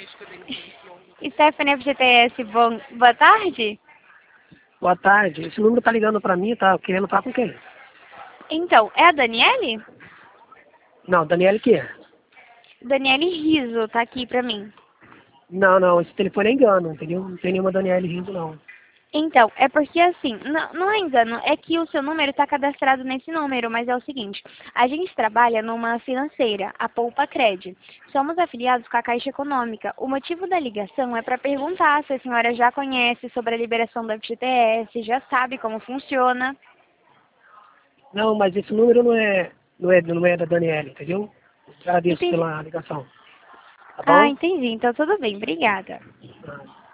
Stephanie FGTS, boa tarde. Boa tarde. Esse número tá ligando pra mim, tá querendo falar com quem? Então, é a Daniele? Não, Daniele que é? Daniele Riso tá aqui pra mim. Não, esse telefone é engano, entendeu? Não tem nenhuma Daniele Riso, não. Então, é porque assim, não é engano, é que o seu número está cadastrado nesse número, mas é o seguinte, a gente trabalha numa financeira, a Poupa Cred. Somos afiliados com a Caixa Econômica. O motivo da ligação é para perguntar se a senhora já conhece sobre a liberação do FGTS, já sabe como funciona. Não, mas esse número não é da Daniele, entendeu? Agradeço Entendi. pela ligação. Tá Ah, bom? entendi. Então tudo bem, obrigada. Ah.